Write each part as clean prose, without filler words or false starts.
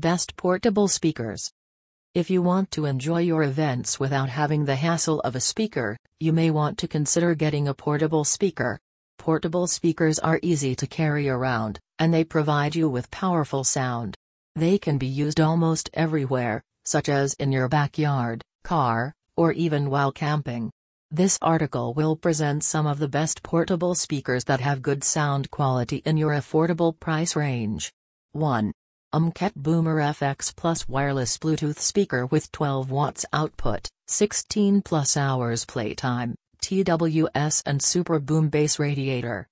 Best portable speakers. If you want to enjoy your events without having the hassle of a speaker, you may want to consider getting a portable speaker. Portable speakers are easy to carry around, and they provide you with powerful sound. They can be used almost everywhere, such as in your backyard, car, or even while camping. This article will present some of the best portable speakers that have good sound quality in your affordable price range. 1. UMKET Boomer FX Plus Wireless Bluetooth Speaker with 12 watts output, 16 plus hours playtime, TWS and Super Boom Bass Radiator,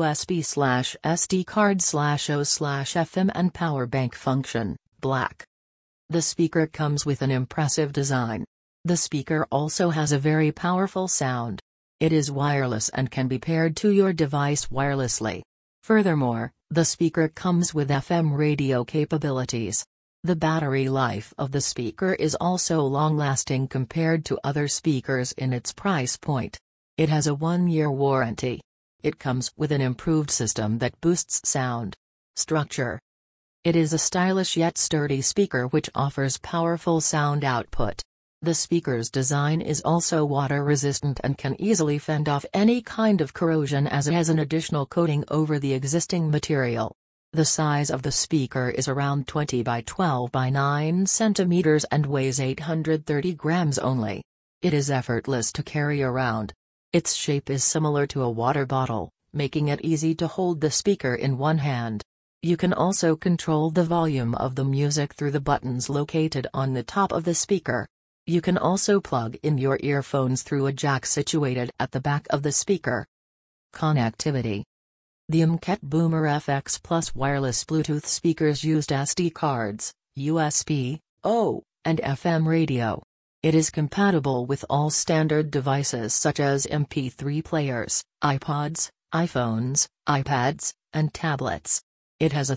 USB/SD card/O/FM and power bank function, black. The speaker comes with an impressive design. The speaker also has a very powerful sound. It is wireless and can be paired to your device wirelessly. Furthermore, the speaker comes with FM radio capabilities. The battery life of the speaker is also long-lasting compared to other speakers in its price point. It has a 1-year warranty. It comes with an improved system that boosts sound. Structure. It is a stylish yet sturdy speaker which offers powerful sound output. The speaker's design is also water-resistant and can easily fend off any kind of corrosion as it has an additional coating over the existing material. The size of the speaker is around 20 by 12 by 9 centimeters and weighs 830 grams only. It is effortless to carry around. Its shape is similar to a water bottle, making it easy to hold the speaker in one hand. You can also control the volume of the music through the buttons located on the top of the speaker. You can also plug in your earphones through a jack situated at the back of the speaker. Connectivity. The UMKET Boomer FX Plus wireless Bluetooth speakers used SD cards, USB, O, and FM radio. It is compatible with all standard devices such as MP3 players, iPods, iPhones, iPads, and tablets. It has a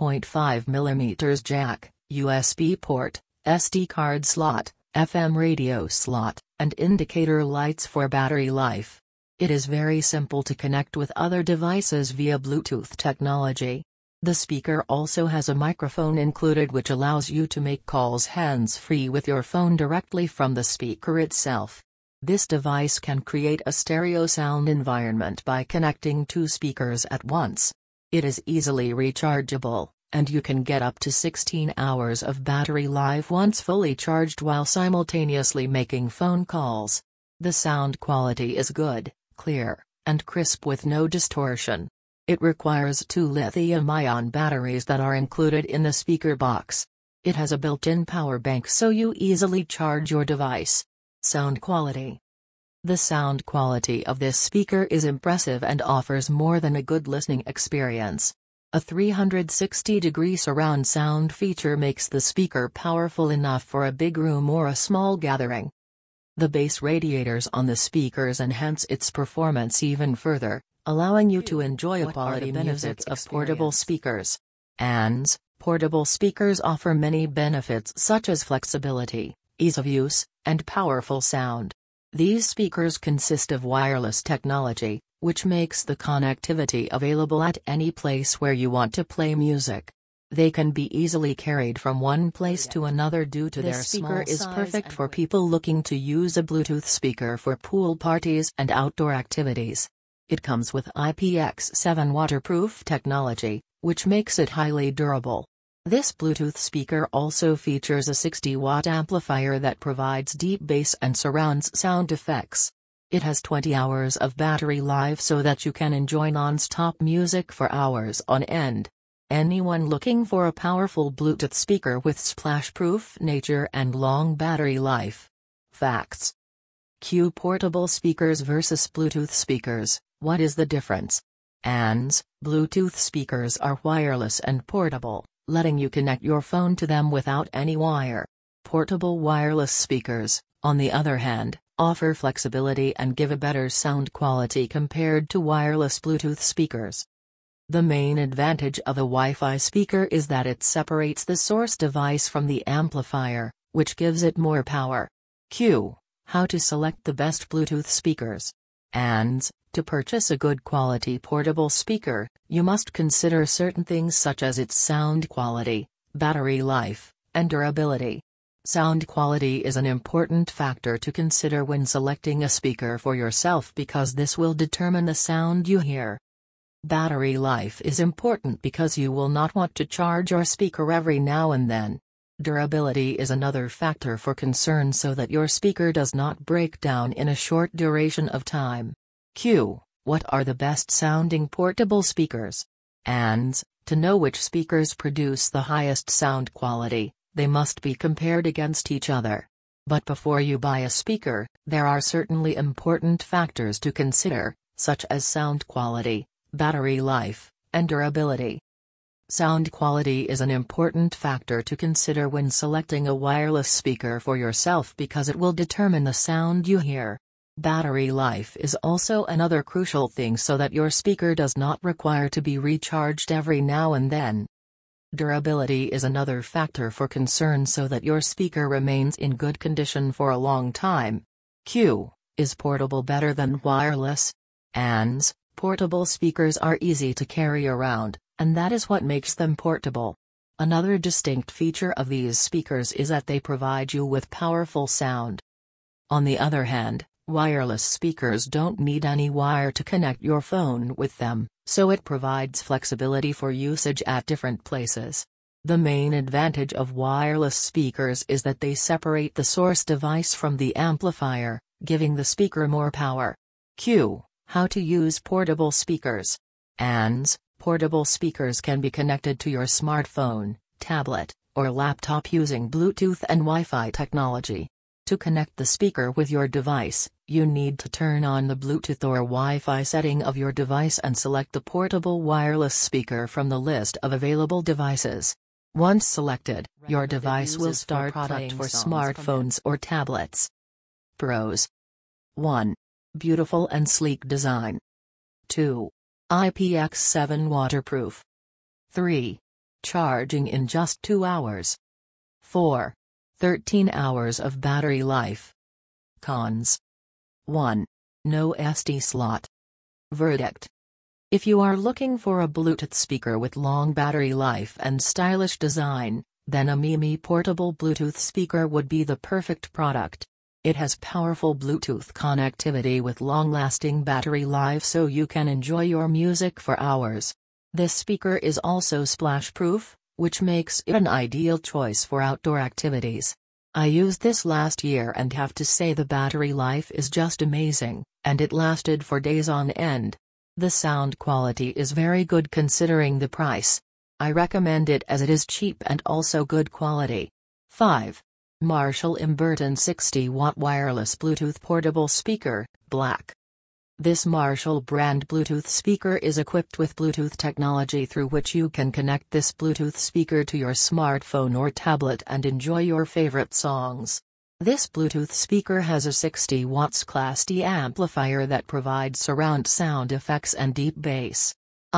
3.5mm jack, USB port, SD card slot, FM radio slot, and indicator lights for battery life. It is very simple to connect with other devices via Bluetooth technology. The speaker also has a microphone included which allows you to make calls hands-free with your phone directly from the speaker itself. This device can create a stereo sound environment by connecting 2 speakers at once. It is easily rechargeable, and you can get up to 16 hours of battery life once fully charged while simultaneously making phone calls. The sound quality is good, clear, and crisp with no distortion. It requires 2 lithium-ion batteries that are included in the speaker box. It has a built-in power bank so you easily charge your device. Sound quality. The sound quality of this speaker is impressive and offers more than a good listening experience. A 360-degree surround sound feature makes the speaker powerful enough for a big room or a small gathering. The bass radiators on the speakers enhance its performance even further, allowing you to enjoy a quality benefits of portable speakers. ANS, portable speakers offer many benefits such as flexibility, ease of use, and powerful sound. These speakers consist of wireless technology, which makes the connectivity available at any place where you want to play music. They can be easily carried from one place to another due to their small size. This speaker is perfect for people looking to use a Bluetooth speaker for pool parties and outdoor activities. It comes with IPX7 waterproof technology, which makes it highly durable. This Bluetooth speaker also features a 60-watt amplifier that provides deep bass and surround sound effects. It has 20 hours of battery life so that you can enjoy non-stop music for hours on end. Anyone looking for a powerful Bluetooth speaker with splash-proof nature and long battery life. Facts. Q portable speakers versus Bluetooth speakers, what is the difference? ANS, Bluetooth speakers are wireless and portable, letting you connect your phone to them without any wire. Portable wireless speakers, on the other hand, offer flexibility and give a better sound quality compared to wireless Bluetooth speakers. The main advantage of a Wi-Fi speaker is that it separates the source device from the amplifier, which gives it more power. Q. How to select the best Bluetooth speakers. ANS. To purchase a good quality portable speaker, you must consider certain things such as its sound quality, battery life, and durability. Sound quality is an important factor to consider when selecting a speaker for yourself because this will determine the sound you hear. Battery life is important because you will not want to charge your speaker every now and then. Durability is another factor for concern so that your speaker does not break down in a short duration of time. What are the best sounding portable speakers? To know which speakers produce the highest sound quality, they must be compared against each other. But before you buy a speaker, there are certainly important factors to consider, such as sound quality, battery life, and durability. Sound quality is an important factor to consider when selecting a wireless speaker for yourself because it will determine the sound you hear. Battery life is also another crucial thing so that your speaker does not require to be recharged every now and then. Durability is another factor for concern so that your speaker remains in good condition for a long time. Is portable better than wireless? Portable speakers are easy to carry around, and that is what makes them portable. Another distinct feature of these speakers is that they provide you with powerful sound. On the other hand, wireless speakers don't need any wire to connect your phone with them, so it provides flexibility for usage at different places. The main advantage of wireless speakers is that they separate the source device from the amplifier, giving the speaker more power. How to use portable speakers. Portable speakers can be connected to your smartphone, tablet, or laptop using Bluetooth and Wi-Fi technology. To connect the speaker with your device, you need to turn on the Bluetooth or Wi-Fi setting of your device and select the portable wireless speaker from the list of available devices. Once selected, your device will start playing for smartphones or tablets. Pros. 1. Beautiful and sleek design. 2. IPX7 waterproof. 3. Charging in just 2 hours. 4. 13 hours of battery life. Cons. 1. No SD slot. Verdict. If you are looking for a Bluetooth speaker with long battery life and stylish design, then a Mimi portable Bluetooth speaker would be the perfect product. It has powerful Bluetooth connectivity with long-lasting battery life so you can enjoy your music for hours. This speaker is also splash-proof, which makes it an ideal choice for outdoor activities. I used this last year and have to say the battery life is just amazing, and it lasted for days on end. The sound quality is very good considering the price. I recommend it as it is cheap and also good quality. 5. Marshall Imberton 60-watt wireless Bluetooth portable speaker, black. This Marshall brand Bluetooth speaker is equipped with Bluetooth technology through which you can connect this Bluetooth speaker to your smartphone or tablet and enjoy your favorite songs. This Bluetooth speaker has a 60 watts Class D amplifier that provides surround sound effects and deep bass.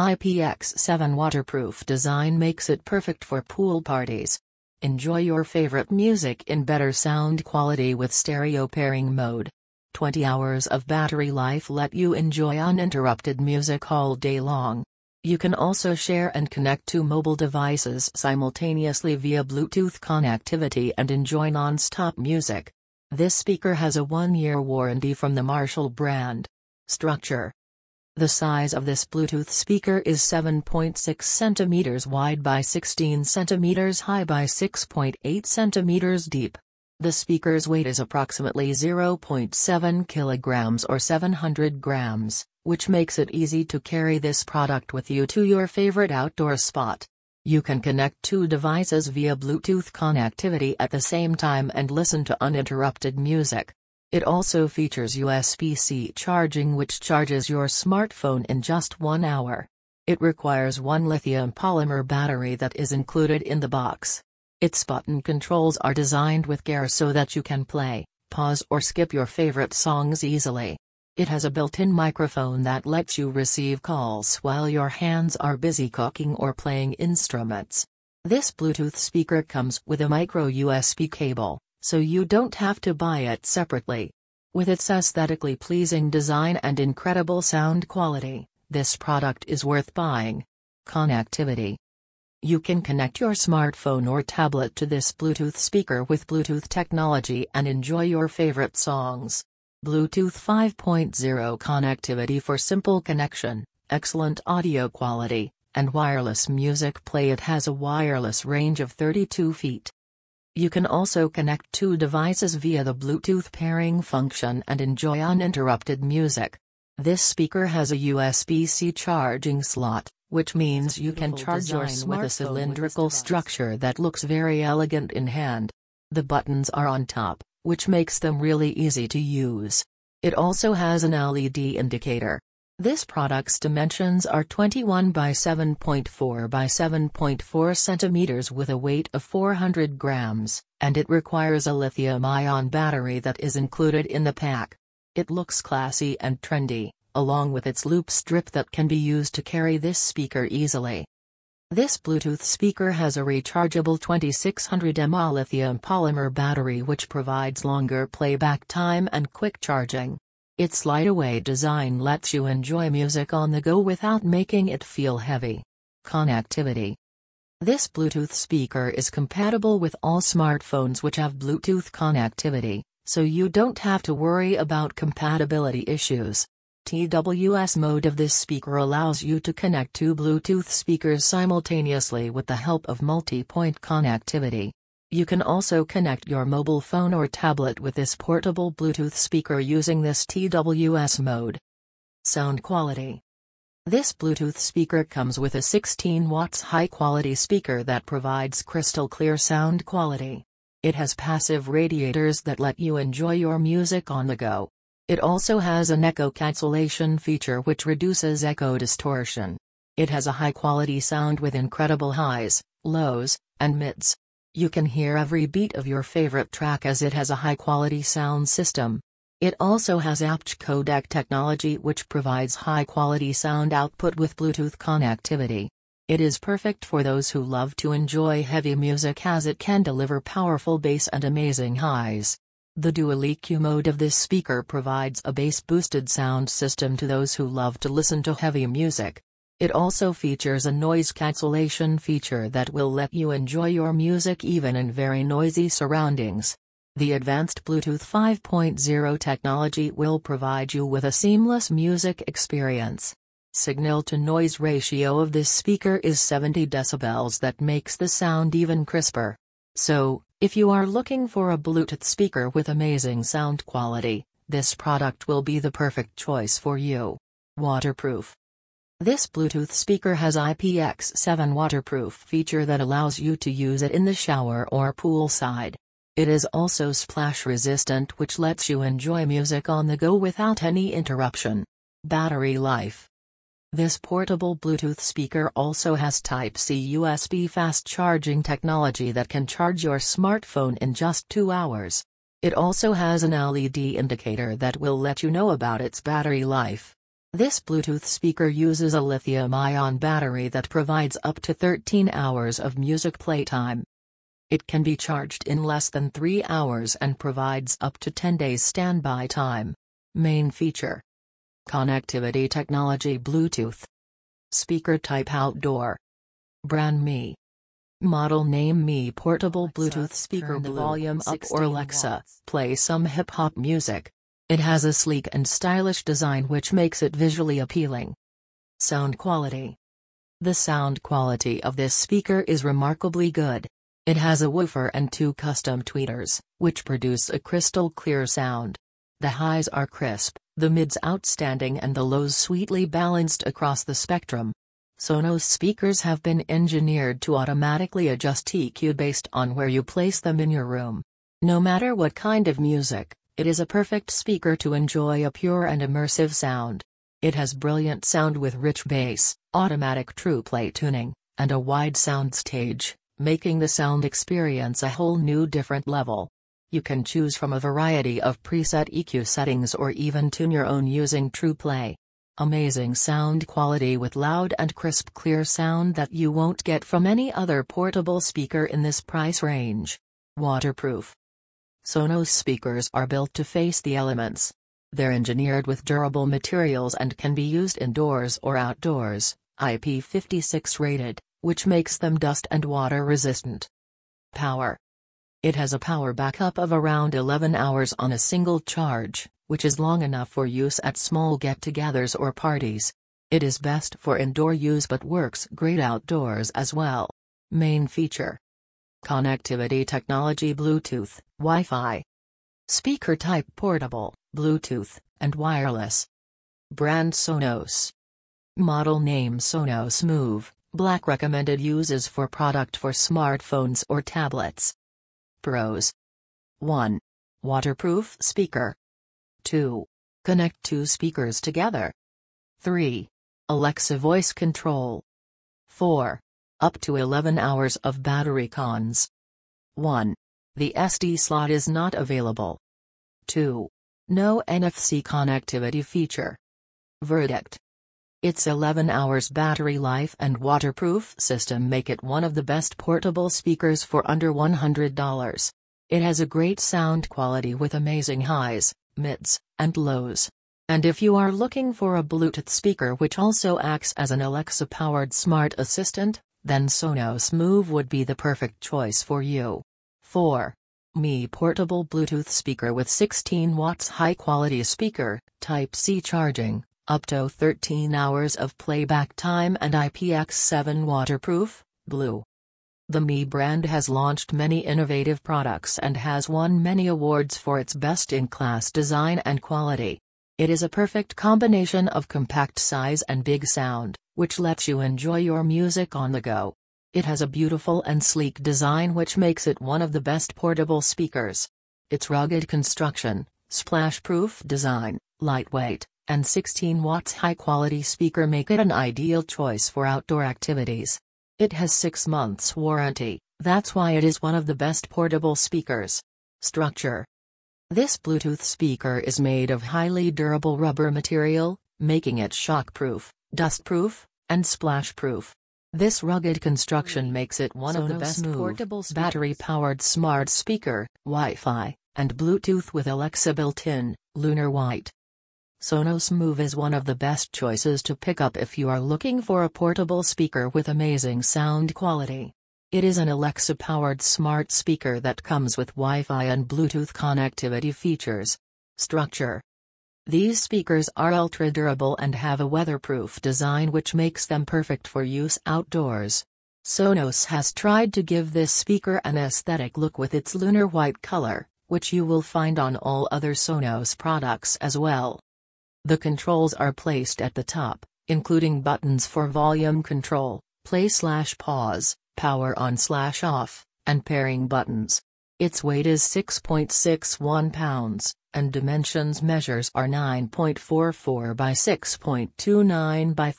IPX7 waterproof design makes it perfect for pool parties. Enjoy your favorite music in better sound quality with stereo pairing mode. 20 hours of battery life let you enjoy uninterrupted music all day long. You can also share and connect two mobile devices simultaneously via Bluetooth connectivity and enjoy non-stop music. This speaker has a 1-year warranty from the Marshall brand. Structure. The size of this Bluetooth speaker is 7.6 cm wide by 16 cm high by 6.8 cm deep. The speaker's weight is approximately 0.7 kilograms or 700 grams, which makes it easy to carry this product with you to your favorite outdoor spot. You can connect two devices via Bluetooth connectivity at the same time and listen to uninterrupted music. It also features USB-C charging which charges your smartphone in just 1 hour. It requires one lithium polymer battery that is included in the box. Its button controls are designed with care so that you can play, pause or skip your favorite songs easily. It has a built-in microphone that lets you receive calls while your hands are busy cooking or playing instruments. This Bluetooth speaker comes with a micro USB cable, so you don't have to buy it separately. With its aesthetically pleasing design and incredible sound quality, this product is worth buying. Connectivity. You can connect your smartphone or tablet to this Bluetooth speaker with Bluetooth technology and enjoy your favorite songs. Bluetooth 5.0 connectivity for simple connection, excellent audio quality, and wireless music play. It has a wireless range of 32 feet. You can also connect two devices via the Bluetooth pairing function and enjoy uninterrupted music. This speaker has a USB-C charging slot, which means you can charge your smartphone with a cylindrical structure that looks very elegant in hand. The buttons are on top, which makes them really easy to use. It also has an LED indicator. This product's dimensions are 21 by 7.4 by 7.4 centimeters with a weight of 400 grams, and it requires a lithium-ion battery that is included in the pack. It looks classy and trendy, along with its loop strip that can be used to carry this speaker easily. This Bluetooth speaker has a rechargeable 2600 mAh lithium polymer battery which provides longer playback time and quick charging. Its lightweight design lets you enjoy music on the go without making it feel heavy. Connectivity. This Bluetooth speaker is compatible with all smartphones which have Bluetooth connectivity, so you don't have to worry about compatibility issues. TWS mode of this speaker allows you to connect two Bluetooth speakers simultaneously with the help of multi-point connectivity. You can also connect your mobile phone or tablet with this portable Bluetooth speaker using this TWS mode. Sound quality. This Bluetooth speaker comes with a 16 watts high-quality speaker that provides crystal clear sound quality. It has passive radiators that let you enjoy your music on the go. It also has an echo cancellation feature which reduces echo distortion. It has a high-quality sound with incredible highs, lows, and mids. You can hear every beat of your favorite track as it has a high-quality sound system. It also has aptX codec technology which provides high-quality sound output with Bluetooth connectivity. It is perfect for those who love to enjoy heavy music as it can deliver powerful bass and amazing highs. The dual EQ mode of this speaker provides a bass-boosted sound system to those who love to listen to heavy music. It also features a noise cancellation feature that will let you enjoy your music even in very noisy surroundings. The advanced Bluetooth 5.0 technology will provide you with a seamless music experience. Signal-to-noise ratio of this speaker is 70 decibels that makes the sound even crisper. So, if you are looking for a Bluetooth speaker with amazing sound quality, this product will be the perfect choice for you. Waterproof. This Bluetooth speaker has IPX7 waterproof feature that allows you to use it in the shower or poolside. It is also splash resistant which lets you enjoy music on the go without any interruption. Battery life. This portable Bluetooth speaker also has Type-C USB fast charging technology that can charge your smartphone in just 2 hours. It also has an LED indicator that will let you know about its battery life. This Bluetooth speaker uses a lithium-ion battery that provides up to 13 hours of music playtime. It can be charged in less than 3 hours and provides up to 10 days standby time. Main feature. Connectivity technology Bluetooth. Speaker type outdoor. Brand Me. Model name Me portable Bluetooth speaker. The volume up or Alexa, play some hip-hop music. It has a sleek and stylish design which makes it visually appealing. Sound quality. The sound quality of this speaker is remarkably good. It has a woofer and 2 custom tweeters, which produce a crystal clear sound. The highs are crisp, the mids outstanding and the lows sweetly balanced across the spectrum. Sonos speakers have been engineered to automatically adjust EQ based on where you place them in your room. No matter what kind of music, it is a perfect speaker to enjoy a pure and immersive sound. It has brilliant sound with rich bass, automatic TruePlay tuning, and a wide soundstage, making the sound experience a whole new different level. You can choose from a variety of preset EQ settings or even tune your own using TruePlay. Amazing sound quality with loud and crisp clear sound that you won't get from any other portable speaker in this price range. Waterproof. Sonos speakers are built to face the elements. They're engineered with durable materials and can be used indoors or outdoors, IP56 rated, which makes them dust and water resistant. Power. It has a power backup of around 11 hours on a single charge, which is long enough for use at small get-togethers or parties. It is best for indoor use but works great outdoors as well. Main feature. Connectivity technology: Bluetooth, Wi-Fi. Speaker type: portable, Bluetooth, and wireless. Brand: Sonos. Model name: Sonos Move, Black. Recommended uses for product for smartphones or tablets. Pros. 1. Waterproof speaker. 2. Connect two speakers together. 3. Alexa voice control. 4. Up to 11 hours of battery. Cons. 1. The SD slot is not available. 2. No NFC connectivity feature. Verdict. Its 11 hours battery life and waterproof system make it one of the best portable speakers for under $100. It has a great sound quality with amazing highs, mids, and lows. And if you are looking for a Bluetooth speaker which also acts as an Alexa-powered smart assistant, then Sonos Move would be the perfect choice for you. 4. Mi portable Bluetooth speaker with 16 watts high-quality speaker, Type-C charging, up to 13 hours of playback time and IPX7 waterproof, blue. The Mi brand has launched many innovative products and has won many awards for its best-in-class design and quality. It is a perfect combination of compact size and big sound, which lets you enjoy your music on the go. It has a beautiful and sleek design which makes it one of the best portable speakers. Its rugged construction, splash-proof design, lightweight, and 16 watts high-quality speaker make it an ideal choice for outdoor activities. It has 6 months warranty, that's why it is one of the best portable speakers. Structure. This Bluetooth speaker is made of highly durable rubber material, making it shockproof, dustproof, and splashproof. This rugged construction makes it one of the best portable battery-powered smart speaker, Wi-Fi, and Bluetooth with Alexa built-in, Lunar White. Sonos Move is one of the best choices to pick up if you are looking for a portable speaker with amazing sound quality. It is an Alexa-powered smart speaker that comes with Wi-Fi and Bluetooth connectivity features. Structure. These speakers are ultra-durable and have a weatherproof design which makes them perfect for use outdoors. Sonos has tried to give this speaker an aesthetic look with its lunar white color, which you will find on all other Sonos products as well. The controls are placed at the top, including buttons for volume control, play/pause, power on/off, and pairing buttons. Its weight is 6.61 pounds, and dimensions measures are 9.44 by 6.29 by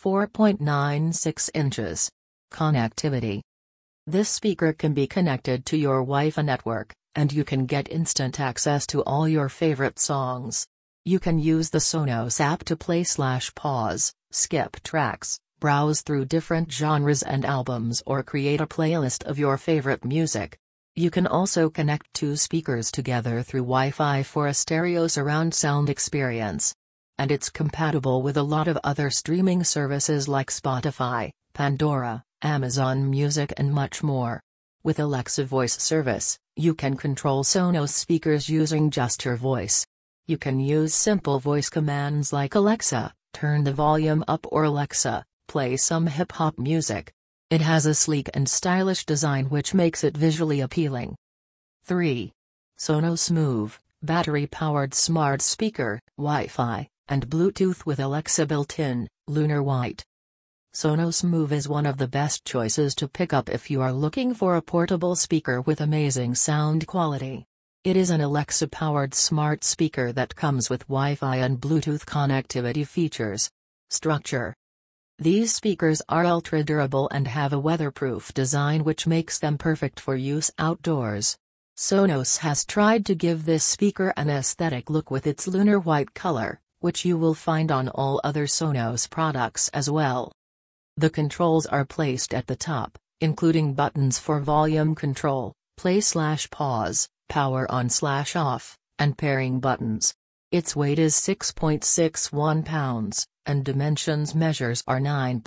4.96 inches. Connectivity. This speaker can be connected to your Wi-Fi network, and you can get instant access to all your favorite songs. You can use the Sonos app to play/pause, skip tracks, browse through different genres and albums or create a playlist of your favorite music. You can also connect two speakers together through Wi-Fi for a stereo surround sound experience. And it's compatible with a lot of other streaming services like Spotify, Pandora, Amazon Music and much more. With Alexa voice service, you can control Sonos speakers using just your voice. You can use simple voice commands like Alexa, turn the volume up, or Alexa, play some hip-hop music. It has a sleek and stylish design which makes it visually appealing. 3. Sonos Move, battery-powered smart speaker, Wi-Fi, and Bluetooth with Alexa built-in, Lunar White. Sonos Move is one of the best choices to pick up if you are looking for a portable speaker with amazing sound quality. It is an Alexa-powered smart speaker that comes with Wi-Fi and Bluetooth connectivity features. Structure. These speakers are ultra-durable and have a weatherproof design which makes them perfect for use outdoors. Sonos has tried to give this speaker an aesthetic look with its lunar white color, which you will find on all other Sonos products as well. The controls are placed at the top, including buttons for volume control, play/pause, power on/off, and pairing buttons. Its weight is 6.61 pounds, and dimensions measures are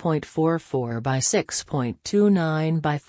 9.44 by 6.29 by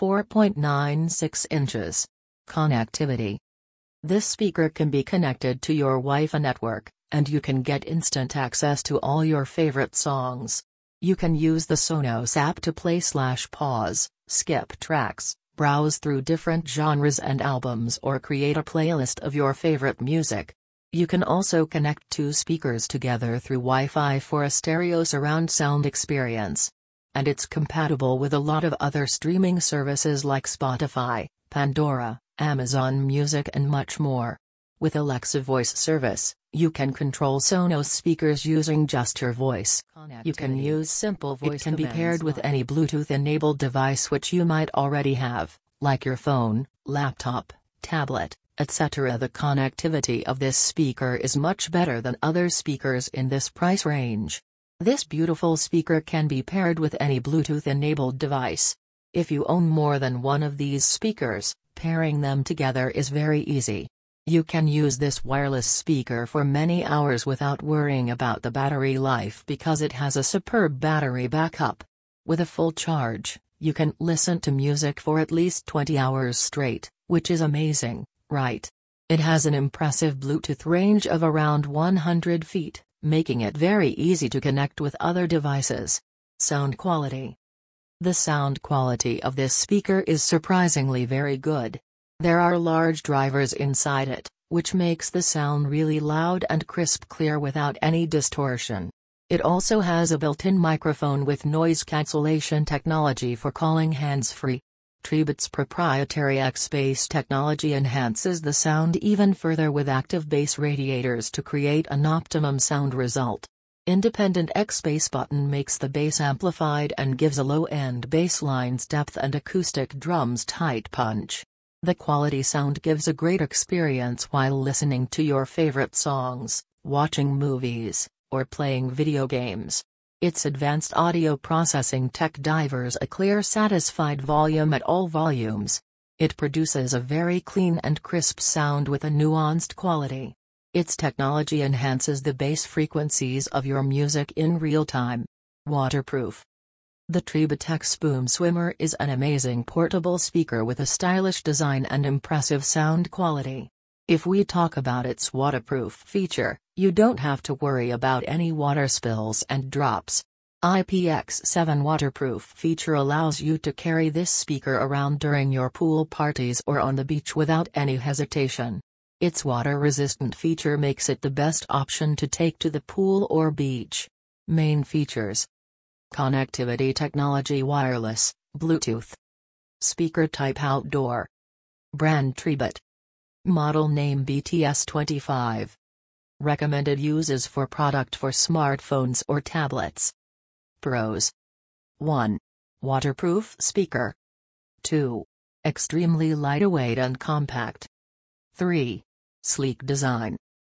4.96 inches. Connectivity. This speaker can be connected to your Wi-Fi network, and you can get instant access to all your favorite songs. You can use the Sonos app to play/pause, skip tracks, browse through different genres and albums, or create a playlist of your favorite music. You can also connect two speakers together through Wi-Fi for a stereo surround sound experience. And it's compatible with a lot of other streaming services like Spotify, Pandora, Amazon Music and much more. With Alexa voice service, you can control Sonos speakers using just your voice. You can use simple voice. It can be paired with any Bluetooth-enabled device which you might already have, like your phone, laptop, tablet, etc. The connectivity of this speaker is much better than other speakers in this price range. This beautiful speaker can be paired with any Bluetooth-enabled device. If you own more than one of these speakers, pairing them together is very easy. You can use this wireless speaker for many hours without worrying about the battery life because it has a superb battery backup. With a full charge, you can listen to music for at least 20 hours straight, which is amazing, right? It has an impressive Bluetooth range of around 100 feet, making it very easy to connect with other devices. Sound quality. The sound quality of this speaker is surprisingly very good. There are large drivers inside it, which makes the sound really loud and crisp clear without any distortion. It also has a built-in microphone with noise cancellation technology for calling hands-free. Treebit's proprietary X-Bass technology enhances the sound even further with active bass radiators to create an optimum sound result. Independent X-Bass button makes the bass amplified and gives a low-end bass line's depth and acoustic drums tight punch. The quality sound gives a great experience while listening to your favorite songs, watching movies, or playing video games. Its advanced audio processing tech delivers a clear satisfied volume at all volumes. It produces a very clean and crisp sound with a nuanced quality. Its technology enhances the bass frequencies of your music in real time. Waterproof. The Treebit X Boom Swimmer is an amazing portable speaker with a stylish design and impressive sound quality. If we talk about its waterproof feature, you don't have to worry about any water spills and drops. IPX7 waterproof feature allows you to carry this speaker around during your pool parties or on the beach without any hesitation. Its water-resistant feature makes it the best option to take to the pool or beach. Main features. Connectivity technology: wireless, Bluetooth. Speaker type: outdoor. Brand: Treebit. Model name: BTS25. Recommended uses for product for smartphones or tablets. Pros. 1. Waterproof speaker. 2. Extremely lightweight and compact. 3. Sleek design.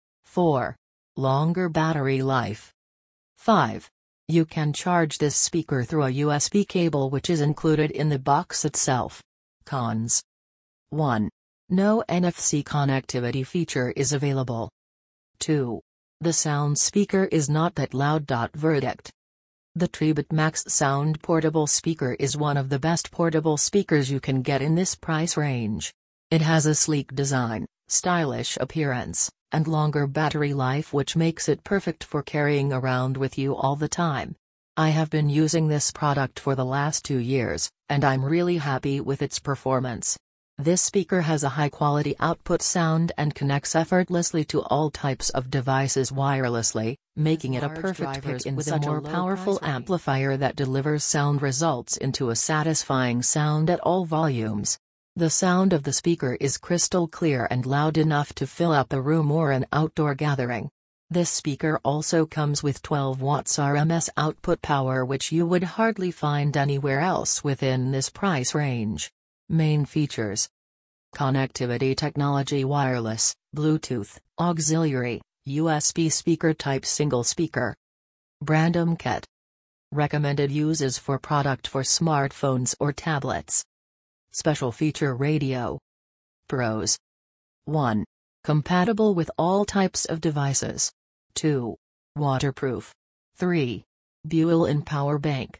4. Longer battery life. 5. You can charge this speaker through a USB cable which is included in the box itself. Cons. 1. No NFC connectivity feature is available. 2. The sound speaker is not that loud. Verdict. The Treebit Max Sound Portable Speaker is one of the best portable speakers you can get in this price range. It has a sleek design, stylish appearance, and longer battery life which makes it perfect for carrying around with you all the time. I have been using this product for the last 2 years, and I'm really happy with its performance. This speaker has a high-quality output sound and connects effortlessly to all types of devices wirelessly, making it a perfect pick with a more powerful amplifier that delivers sound results into a satisfying sound at all volumes. The sound of the speaker is crystal clear and loud enough to fill up a room or an outdoor gathering. This speaker also comes with 12 watts RMS output power, which you would hardly find anywhere else within this price range. Main features. Connectivity technology: wireless, Bluetooth, auxiliary, USB speaker type: single speaker. Brand: MKET. Recommended uses for product for smartphones or tablets. Special feature: radio. Pros. 1. Compatible with all types of devices. 2. Waterproof. 3. Built-in power bank.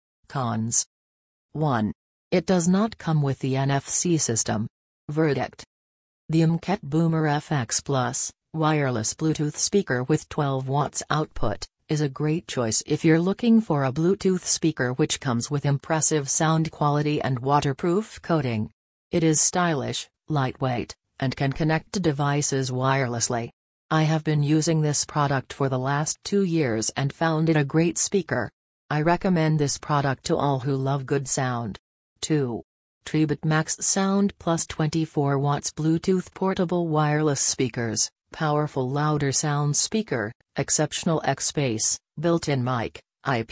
Cons. 1. It does not come with the NFC system. Verdict. The MKET Boomer FX Plus, wireless Bluetooth speaker with 12 watts output, is a great choice if you're looking for a Bluetooth speaker which comes with impressive sound quality and waterproof coating. It is stylish, lightweight, and can connect to devices wirelessly. I have been using this product for the last 2 years and found it a great speaker. I recommend this product to all who love good sound. 2. Trebit Max Sound Plus 24 watts Bluetooth portable wireless speakers, powerful louder sound speaker, exceptional X-Space, built-in mic,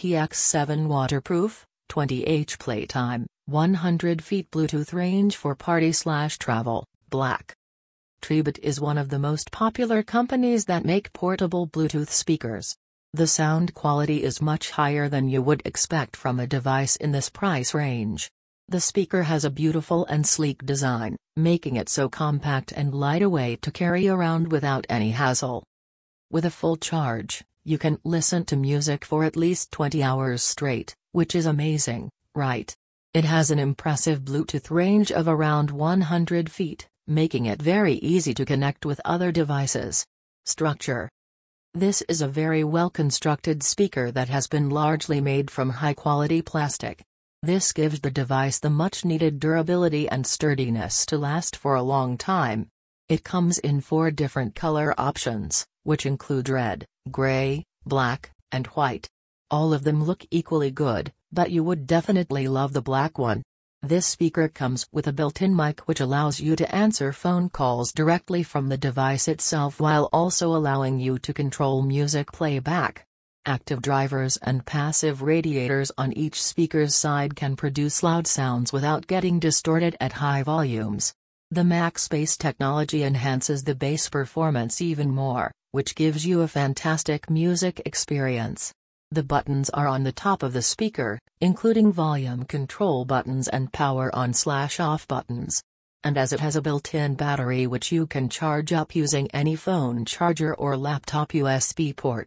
IPX7 waterproof, 20H playtime, 100 feet Bluetooth range for party/travel, black. Trebit is one of the most popular companies that make portable Bluetooth speakers. The sound quality is much higher than you would expect from a device in this price range. The speaker has a beautiful and sleek design, making it so compact and lightweight to carry around without any hassle. With a full charge, you can listen to music for at least 20 hours straight, which is amazing, right? It has an impressive Bluetooth range of around 100 feet, making it very easy to connect with other devices. Structure. This is a very well-constructed speaker that has been largely made from high-quality plastic. This gives the device the much-needed durability and sturdiness to last for a long time. It comes in 4 different color options, which include red, gray, black, and white. All of them look equally good, but you would definitely love the black one. This speaker comes with a built-in mic which allows you to answer phone calls directly from the device itself while also allowing you to control music playback. Active drivers and passive radiators on each speaker's side can produce loud sounds without getting distorted at high volumes. The MaxSpace technology enhances the bass performance even more, which gives you a fantastic music experience. The buttons are on the top of the speaker, including volume control buttons and power on/off buttons. And as it has a built-in battery which you can charge up using any phone charger or laptop USB port,